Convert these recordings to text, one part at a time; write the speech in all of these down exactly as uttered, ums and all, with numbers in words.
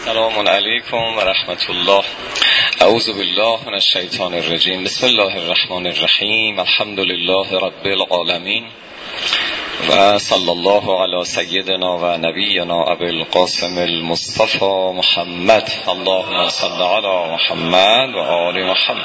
سلام علیکم و رحمت الله. اعوذ بالله من الشیطان الرجیم. بسم الله الرحمن الرحیم. الحمد لله رب العالمین و صلی الله علی سیدنا و نبینا ابی القاسم المصطفى محمد. اللهم صل علی محمد و آل محمد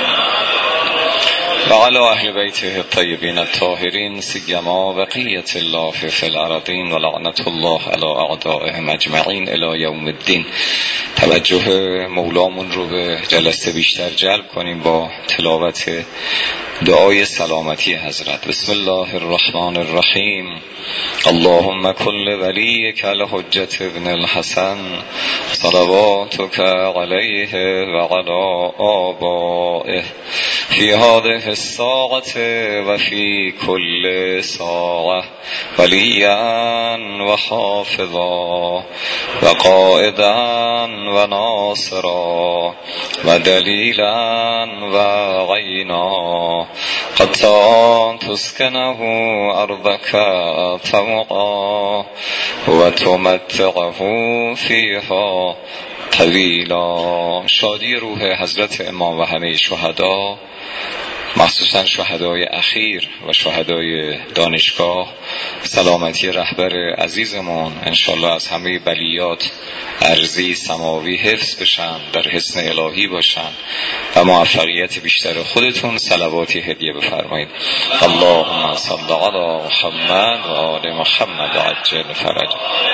و علی اهل بیته الطیبین الطاهرین سیما بقیت الله فی الارضین و لعنت الله علی اعدائهم اجمعین الی یوم الدین. توجه مولامون رو به جلسه بیشتر جلب کنیم با تلاوت دعای سلامتی حضرت. بسم الله الرحمن الرحیم. اللهم کل ولیک الحجة ابن الحسن صلواتک علیه و علی آبائه فی هذه الساعة و فی کل ساعة ولیا و حافظا و قائدا و ناصرا و دلیلا و عینا حتی تسکنه ارضک طوعا و تمتعه فیها طویلا. شادی روح حضرت امام و همه شهدا، مخصوصا شهدای اخیر و شهدای دانشگاه، سلامتی رهبر عزیزمون انشالله از همه بلیات ارضی سماوی حفظ بشن، در حسن الهی باشن و موفقیت بیشتر. خودتون صلواتی هدیه بفرمایید. اللهم صل علی محمد و آل محمد عجل فرج.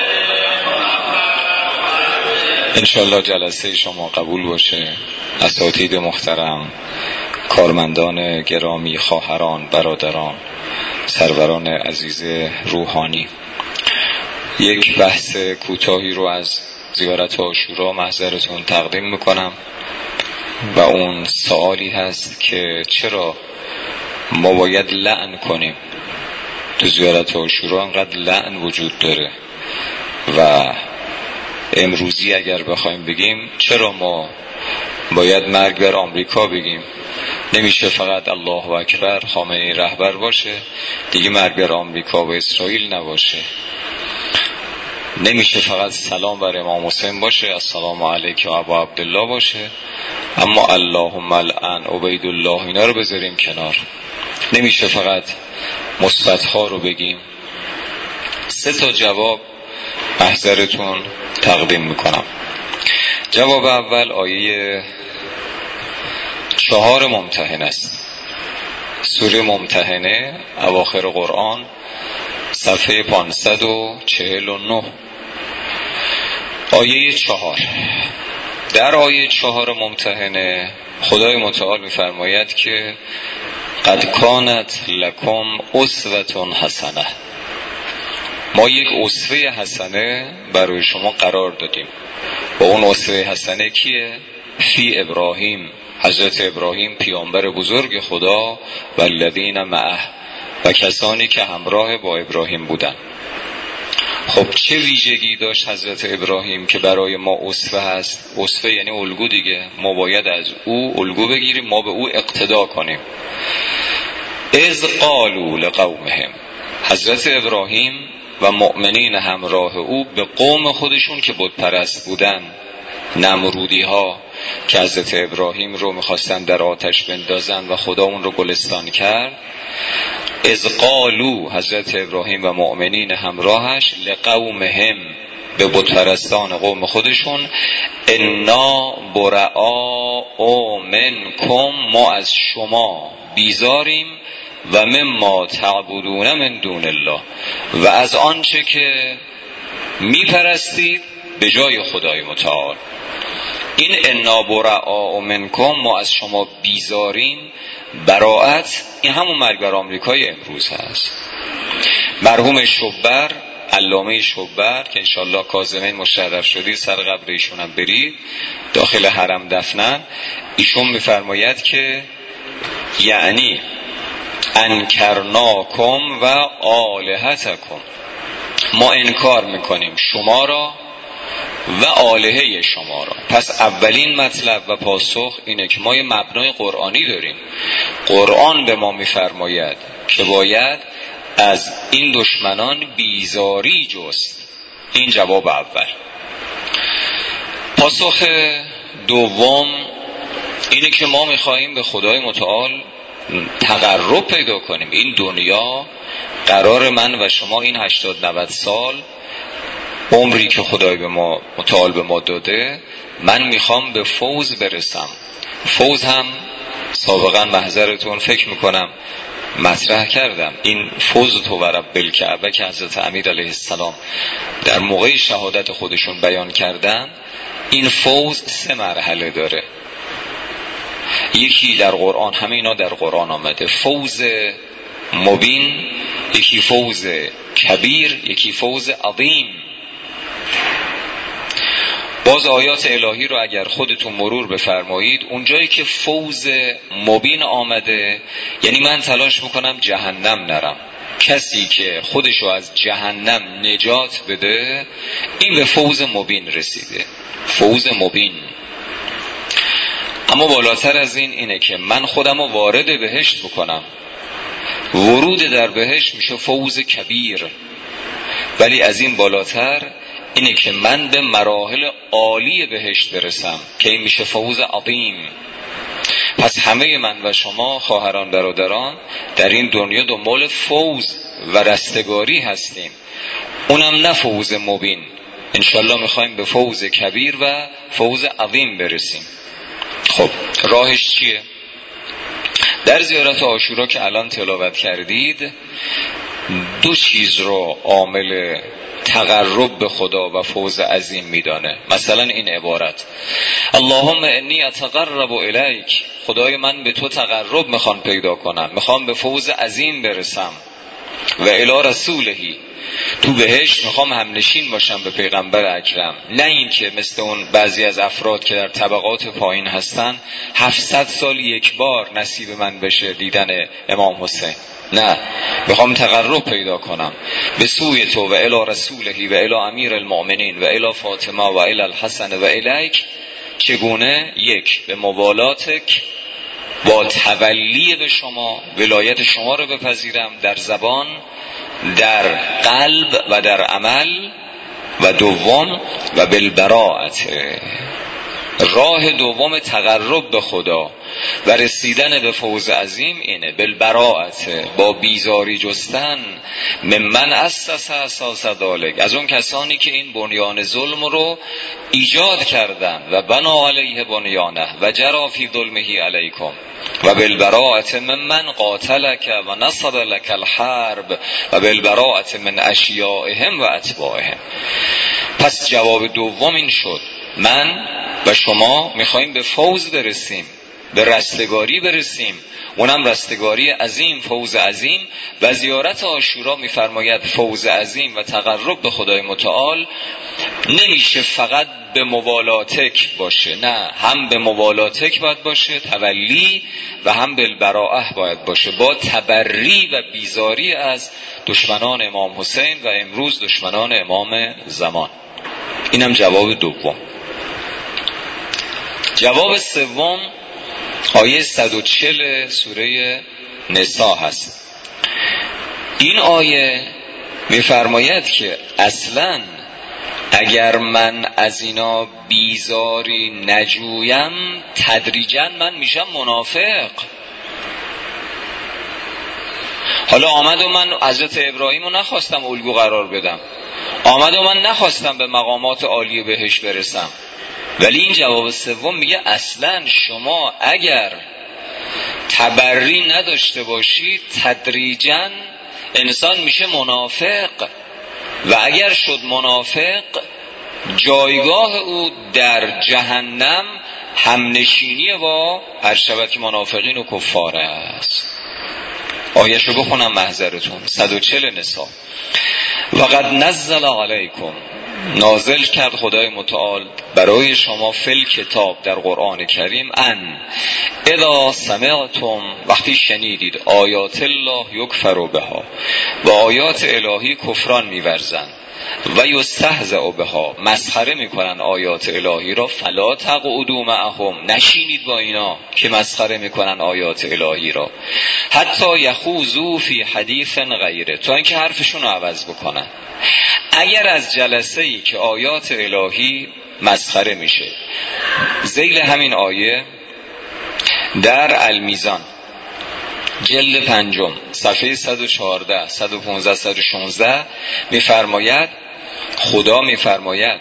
انشالله جلسه شما قبول باشه. اساتید محترم، کارمندان گرامی، خواهران، برادران، سروران عزیز روحانی، یک بحث کوتاهی رو از زیارت عاشورا محضرتون تقدیم میکنم و اون سوالی هست که چرا ما باید لعن کنیم؟ تو زیارت عاشورا انقدر لعن وجود داره و امروزی اگر بخوایم بگیم چرا ما باید مرگ بر آمریکا بگیم؟ نمیشه فقط الله اکبر خامنه‌ای رهبر باشه دیگه مرگ بر آمریکا و اسرائیل نباشه. نمیشه فقط سلام بر امام حسین باشه، السلام علیک و ابا عبدالله باشه، اما اللهم لعن عبید الله اینا رو بذاریم کنار. نمیشه فقط مثبت‌ها رو بگیم. سه تا جواب محضرتون تقدیم میکنم. جواب اول آیه چهار ممتحنه است. سوره ممتحنه اواخر قرآن، صفحه پانصد و چهل و نه، آیه چهار. در آیه چهار ممتحنه خدای متعال میفرماید که قد کانت لکم اسوة حسنه. ما یک اسوه حسنه برای شما قرار دادیم. و اون اسوه حسنه کیه؟ فی ابراهیم، حضرت ابراهیم پیامبر بزرگ خدا، و الذین معه، و کسانی که همراه با ابراهیم بودن. خب چه ویژگی داشت حضرت ابراهیم که برای ما اسوه هست؟ اسوه یعنی الگو دیگه. ما باید از او الگو بگیریم، ما به او اقتدا کنیم. اذ قالوا لقومهم، حضرت ابراهیم و مؤمنین همراه او به قوم خودشون که بت پرست بودن، نمرودی ها که حضرت ابراهیم رو میخواستن در آتش بندازن و خدا اون رو گلستان کرد، اذ قالوا، حضرت ابراهیم و مؤمنین همراهش، لقومهم، به بت پرستان قوم خودشون، انا براء منکم، ما از شما بیزاریم، و مما تعبدون من دون الله، و از آنچه که میپرستید به جای خدای متعال. این انا براء منکم، ما از شما بیزاریم، براءت این همون مرگ بر آمریکای امروز هست. مرحوم شبر، علامه شبر که انشالله کاظمین مشرف شدید، سر قبر ایشون هم برید، داخل حرم دفنن، ایشون میفرماید که یعنی انکرناکم و آلهتکم، ما انکار میکنیم شما را و آلهه شما را. پس اولین مطلب و پاسخ اینه که ما یه مبنای قرآنی داریم. قرآن به ما میفرماید که باید از این دشمنان بیزاری جست. این جواب اول. پاسخ دوم اینه که ما میخواییم به خدای متعال تقرب پیدا کنیم. این دنیا قرار من و شما این هشتاد نود سال عمری که خدای به ما متعال به ما داده، من میخوام به فوز برسم. فوز هم سابقا محضرتون فکر میکنم مطرح کردم. این فوز تو ورب بالکعبه که حضرت امیر علیه السلام در موقع شهادت خودشون بیان کردن، این فوز سه مرحله داره. یکی در قرآن، همه اینا در قرآن آمده، فوز مبین، یکی فوز کبیر، یکی فوز عظیم. باز آیات الهی رو اگر خودتون مرور بفرمایید، اونجایی که فوز مبین آمده یعنی من تلاش میکنم جهنم نرم. کسی که خودشو از جهنم نجات بده، این به فوز مبین رسیده. فوز مبین. اما بالاتر از این اینه که من خودم رو وارد بهشت بکنم. ورود در بهشت میشه فوز کبیر. ولی از این بالاتر اینه که من به مراحل عالی بهشت برسم که این میشه فوز عظیم. پس همه من و شما خواهران برادران در این دنیا دنبال فوز و رستگاری هستیم، اونم نه فوز مبین. انشالله میخوایم به فوز کبیر و فوز عظیم برسیم. خب راهش چیه؟ در زیارت عاشورا که الان تلاوت کردید، دو چیز رو عامل تقرب به خدا و فوز عظیم میدانه. مثلا این عبارت: اللهم انی اتقرب الیک، خدای من به تو تقرب میخوام پیدا کنم، میخوام به فوز عظیم برسم. و الی رسولهی، تو بهشت میخوام همنشین باشم به پیغمبر اکرم. نه این که مثل اون بعضی از افراد که در طبقات پایین هستن هفتصد سال یک بار نصیب من بشه دیدن امام حسین. نه، میخوام تقرب پیدا کنم به سوی تو و الی رسولهی و الی امیر المؤمنین و الی فاطمه و الی الحسن و الیک. چگونه؟ یک، به موالاتک، با تولی به شما، ولایت شما رو بپذیرم در زبان، در قلب و در عمل. و دوم و بالبراءت، راه دوم تقرب به خدا و رسیدن به فوز عظیم اینه، بالبراءت، با بیزاری جستن، ممن اسس اساس ذلک، از اون کسانی که این بنیان ظلم رو ایجاد کردن، و بنا علیه بنیانه و جرا فی ظلمه علیکم، و بالبراءت ممن قاتلک و نصب لک الحرب و بالبراءت من اشیائهم و اتباعهم. پس جواب دوم این شد، من و شما میخواییم به فوز برسیم، به رستگاری برسیم، اونم رستگاری عظیم، فوز عظیم. و زیارت عاشورا میفرماید فوز عظیم و تقرب به خدای متعال نمیشه فقط به موالاتک باشه، نه، هم به موالاتک باید باشه، تولی، و هم بالبراءه باید باشه، با تبری و بیزاری از دشمنان امام حسین و امروز دشمنان امام زمان. اینم جواب دوم. جواب سوم آیه صد و چهل سوره نساء هست. این آیه میفرماید که اصلا اگر من از اینا بیزاری نجویم، تدریجا من میشم منافق. حالا آمد و من حضرت ابراهیم رو نخواستم الگو قرار بدم، آمد و من نخواستم به مقامات عالی بهشت برسم، ولی این جواب سوم میگه اصلا شما اگر تبری نداشته باشید، تدریجا انسان میشه منافق، و اگر شد منافق، جایگاه او در جهنم همنشینی با هر شود که منافقین و کفار است. آیه‌شو بخونم محضرتون، صد و چهل نساء. وقد نزل علیکم، نازل کرد خدای متعال برای شما فل کتاب، در قرآن کریم، ان اذا سمعتم، وقتی شنیدید، آیات الله یکفر بها، و آیات الهی کفران می‌ورزند، و یستهزأ بها، مسخره میکنن آیات الهی را، فلا تقعدوا معهم، نشینید با اینا که مسخره میکنن آیات الهی را، حتی یخوضوا فی حدیث غیره، تا اینکه حرفشون رو عوض بکنن. اگر از جلسه‌ای که آیات الهی مسخره میشه. ذیل همین آیه در المیزان جلد پنجم صفحه صد و چهارده صد و پانزده صد و شانزده میفرماید، خدا میفرماید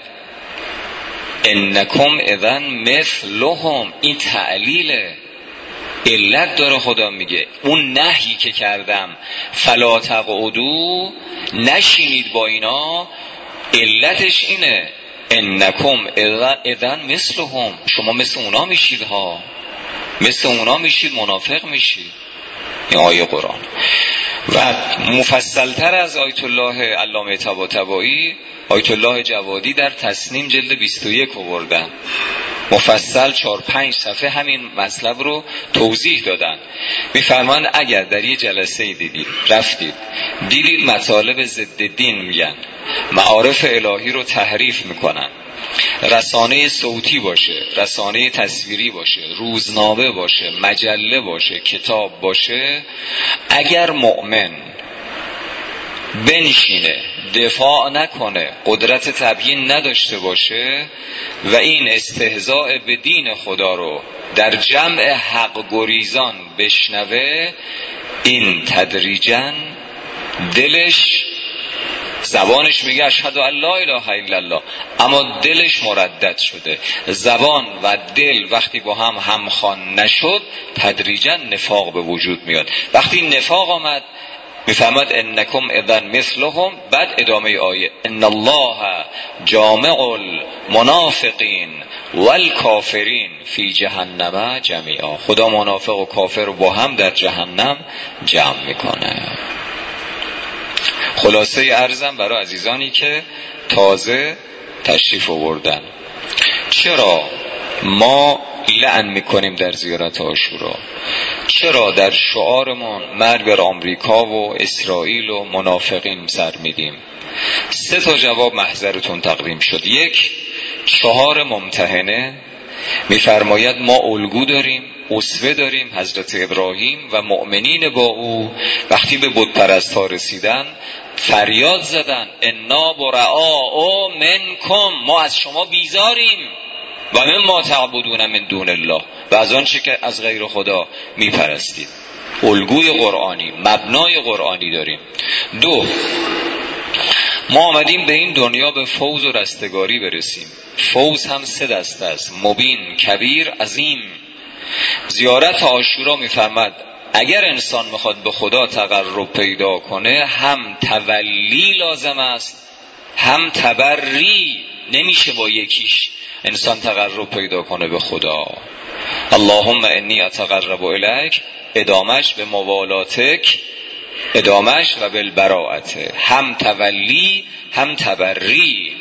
انکم اذن مثلهم. این تعلیله، علت داره. خدا میگه اون نهی که کردم فلا تقعدوا، نشینید با اینا، علتش اینه انکم اذن مثلهم، شما مثل اونا میشید ها، مثل اونا میشید، منافق میشید. این آیه قرآن. و مفصلتر از آیت الله علامه طباطبایی، آیت الله جوادی در تسنیم جلد بیست و یک آوردن، مفصل چهار پنج صفحه همین مطلب رو توضیح دادن. میفرمان اگر در یه جلسه دیدید، رفتید دیدید مطالب ضد دین میگن، معارف الهی رو تحریف میکنن، رسانه صوتی باشه، رسانه تصویری باشه، روزنامه باشه، مجله باشه، کتاب باشه، اگر مؤمن بنشینه دفاع نکنه، قدرت تبیین نداشته باشه و این استهزاء به دین خدا رو در جمع حق گریزان بشنوه، این تدریجاً دلش، زبانش میگه اشهد ان لا اله الا الله، اما دلش مردد شده. زبان و دل وقتی با هم همخوان نشد، تدریجاً نفاق به وجود میاد. وقتی نفاق آمد میفهمد انکم اذن مثلهم. بعد ادامه آیه ان الله جامع المنافقین والکافرین فی جهنم جمیعا. خدا منافق و کافر رو با هم در جهنم جمع میکنه. خلاصه عرضم برای عزیزانی که تازه تشریف آوردن، چرا ما لعن میکنیم در زیارت عاشورا؟ چرا در شعارمون مرگ بر آمریکا و اسرائیل و منافقین سر میدیم؟ سه تا جواب محضرتون تقدیم شد. یک، چهار ممتحنه میفرماید ما الگو داریم، اسوه داریم، حضرت ابراهیم و مؤمنین با او وقتی به بت پرستا رسیدن فریاد زدن انا براء منکم، ما از شما بیزاریم، و من ما تعبدون من دون الله، و از آن چه که از غیر خدا میپرستید. الگوی قرآنی، مبنای قرآنی داریم. دو، ما آمدیم به این دنیا به فوز و رستگاری برسیم. فوز هم سه دسته است: مبین، کبیر، عظیم. زیارت عاشورا میفرماد اگر انسان میخواد به خدا تقرب پیدا کنه، هم تولی لازم است هم تبری. نمیشه با یکیش انسان تقرب پیدا کنه به خدا. اللهم انی اتقرب الیک، ادامش به موالاتک، ادامش و بالبراءت، هم تولی هم تبری.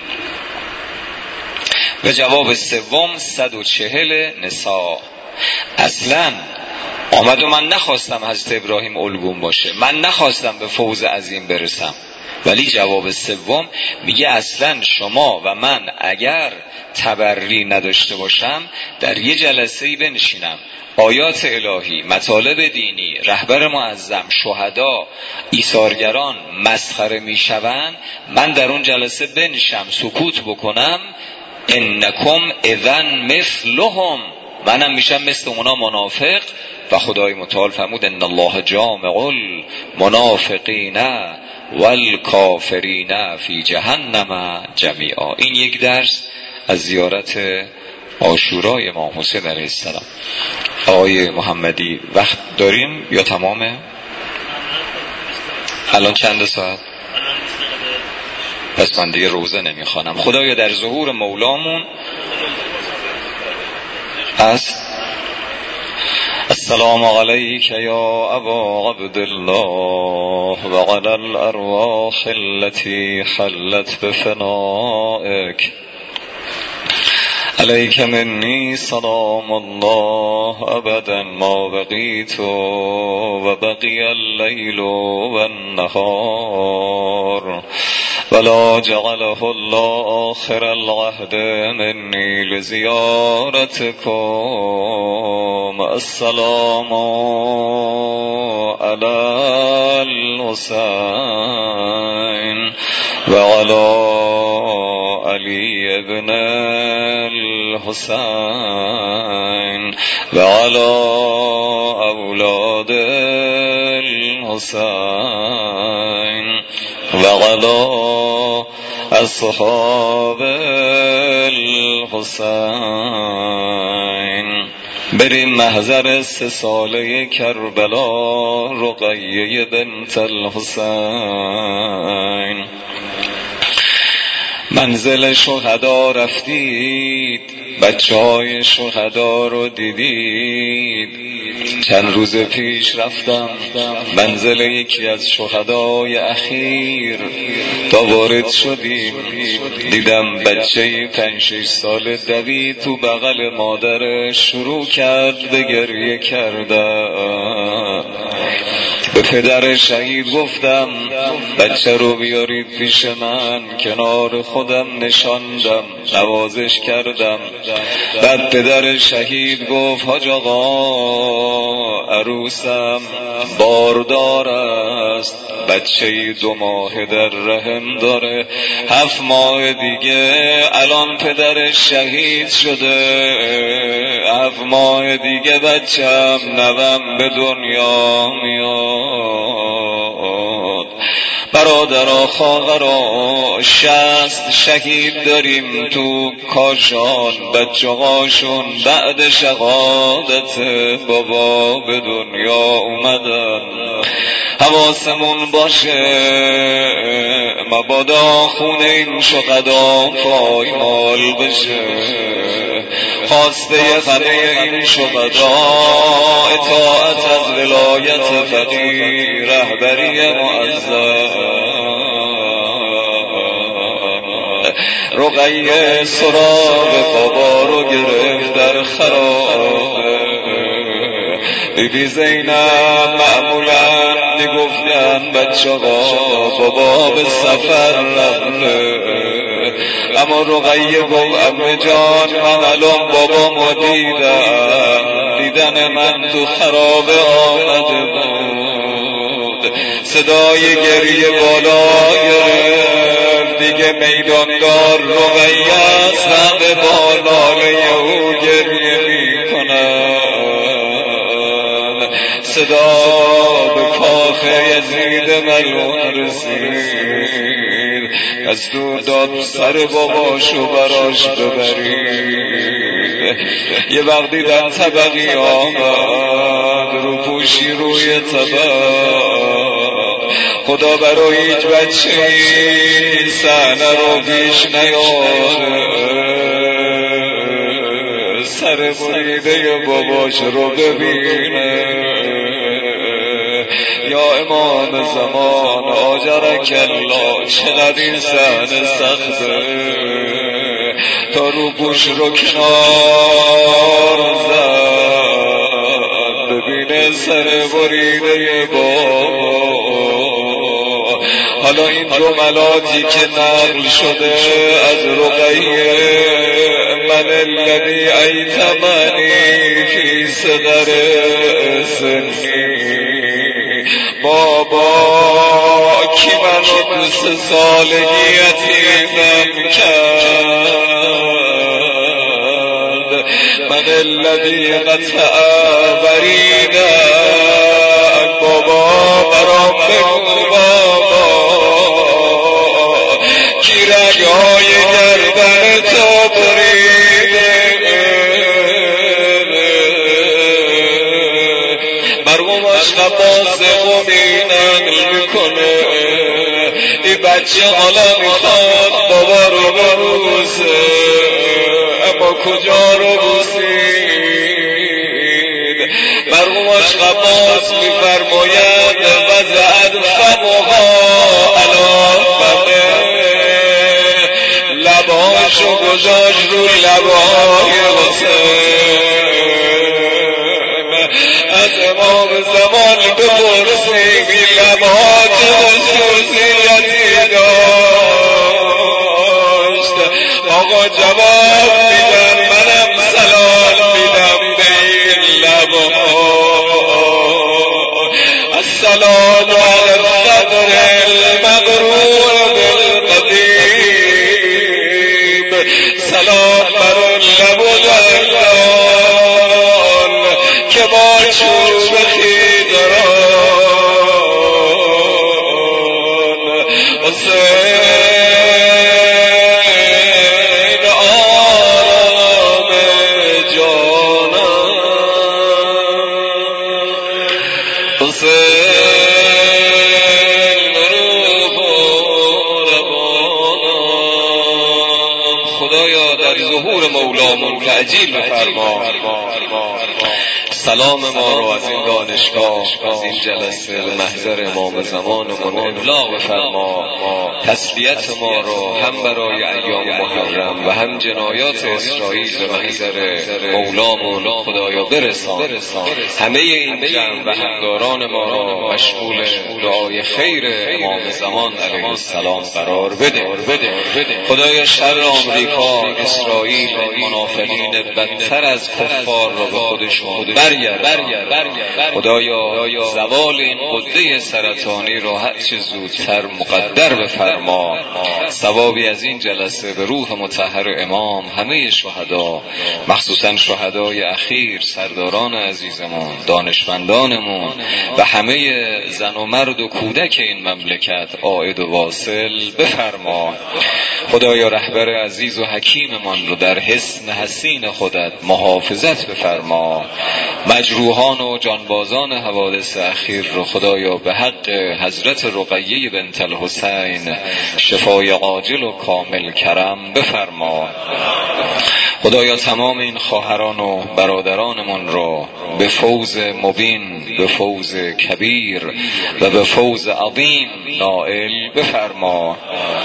و جواب سوم صد و چهل نساء. اصلا آمد و من نخواستم حضرت ابراهیم الگوم باشه، من نخواستم به فوز عظیم برسم، ولی جواب سوم میگه اصلا شما و من اگر تبری نداشته باشم، در یه جلسه‌ای بنشینم، آیات الهی، مطالب دینی، رهبر معظم، شهدا، ایثارگران مسخره میشوند، من در اون جلسه بنشم سکوت بکنم، انکم اذن مثلهم، منم میشم مثل اونا منافق. و خدای متعال فرمود ان الله جامع المنافقین والکافرین فی جهنم جمیعا. این یک درس از زیارت عاشورای امام حسین علیه السلام. آقای محمدی وقت داریم یا تمامه؟ الان چند ساعت؟ پس من دیگه روزه نمیخوانم. خدایا در ظهور مولامون از السلام علیک یا ابا عبدالله و علی الارواح التي حلت بفنائک، علیک منی سلام الله ابدا ما بقیت و بقی اللیل و النهار ولا جعله الله آخر العهد منی لزیارتکم. السلام علی الحسین و علی علی ابن الحسین و علی اولاد الحسین و علی اصحاب الحسین. بریم محضر سه ساله کربلا رقیه بنت الحسین. منزل شهدا رفتید، بچه های شهدا رو دیدید. چند روز پیش رفتم منزل یکی از شهدای اخیر، تا وارد شدیم دیدم بچه پنج شش سال دوید تو بغل مادرش، شروع کرد به گریه کردن. به پدر شهید گفتم بچه رو بیارید پیش من، کنار خودم نشاندم، نوازش کردم. بعد پدر شهید گفت حاج آقا عروسم باردار است، بچه دو ماه در رحم داره، هفت ماه دیگه الان پدر شهید شده، هفت ماه دیگه بچم نوم به دنیا میاد. برادرها خواهرها شصت شهید داریم تو کاشان، بچه هاشون بعد شهادت بابا به دنیا اومدن. حواسمون باشه مبادا خون این شهدا پایمال بشه. خواسته همه این شهدا اطاعت از ولایت فقیه، رهبری معظم. رقیه سراغ بابا رو گرفت در خرابه. بی بی زینب معمولا میگفتن بچه ها بابا به سفر رفته، اما رقیه گفت عمه جان من الان بابا ما دیدم، دیدن من تو خرابه آمده بود. صدای گریه بالا گرفت، دیگه میداندار رقیه است، همه با ناله او گریه میکنن. صدا به کاخ یزید ملعون رسید، از تو داد سر باباشو براش ببرید. یه وقتی در طبقی آمد، رو پوشی روی طبق، خدا برای هیچ بچه این صحنه رو پیش نیاره. سر بریده باباش رو ببینه. یا امام زمان آجرک الله، چقدر این صحنه سخته. تا رو پوش رو کنار زد، ببینه سر بریده بابا. حالا این جملاتی که نقل شده از رقیه، من الذی ایتمنی فی صغر سنی، بابا کی من رو دوست سالگی یتیمم کرد، من الذی قطع بریدن، بابا برام بگو بابا کی رگهای گردن تو بریده. مرحومش نباس مبینن میکنه این بچه حالا میخواد بابا رو ببوسه، اما کجا رو بوسید؟ مرحومش نباس میفرماید وزعد فمها علی فمه، لباشو گذاشت رو لبای حسین. از امام زمان بپرسیم این لبها چه خصوصیتی داشت؟ آقا جواب میدن منم سلام میدم به این لبها. السلام علی الصدر المقرون بالقدیم، سلام بر لب ظهور مولامون تعجیل بفرما. سلام ما رو از این دانشگاه، از این جلسه به محضر امام زمانمون ابلاغ بفرما. تسلیت ما رو هم برای ایام محرم و هم جنایات اسرائیل به محضر مولامون خدایا برسان. همه این جمع و همداران ما را مشغول دعای خیر امام زمان علیه السلام قرار بده. خدایا شر آمریکا، اسرائیل، منافقین بدتر از کفار را به خودشون برگرد. خدایا زوال این قده سرطانی را هر چه زودتر مقدر بفرما. ثوابی از این جلسه به روح مطهر امام، همه شهدا، مخصوصا شهدای اخیر، سرداران عزیزمون، دانشمندانمون و همه زن و مرد و کودک این مملکت عائد و واصل بفرما. خدایا رهبر عزیز و حکیممان رو در حسن حسین خودت محافظت بفرما. مجروحان و جانبازان حوادث اخیر رو خدایا به حق حضرت رقیه بنت الحسین شفای عاجل و کامل کرم بفرما. خدایا تمام این خواهران و برادرانمون رو به فوز مبین، به فوز کبیر و به فوز عظیم نائل بفرما.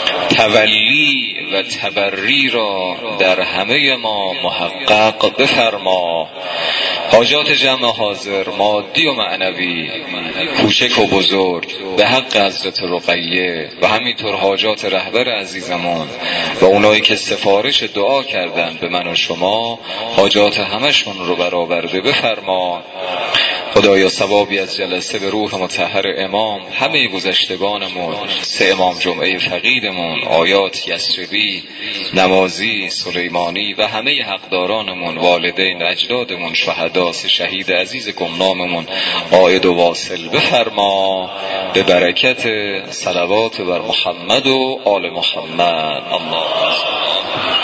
تولی و تبری را در همه ما محقق بفرما. حاجات جمع حاضر، مادی و معنوی، کوچک و بزرگ، به حق حضرت رقیه و همینطور حاجات رهبر عزیزمون و اونایی که سفارش دعا کردن به من و شما، حاجات همشون رو برآورده بفرما. خدایا ثوابی از جلسه به روح مطهر امام، همه گذشتگانمون، سه امام جمعه فقیدمون، آیات یسربی، نمازی، سلیمانی و همه حقدارانمون، والدین، اجدادمون، شهدا، سه شهید عزیز گمناممون عائد و واصل بفرما. به برکت صلوات بر محمد و آل محمد. الله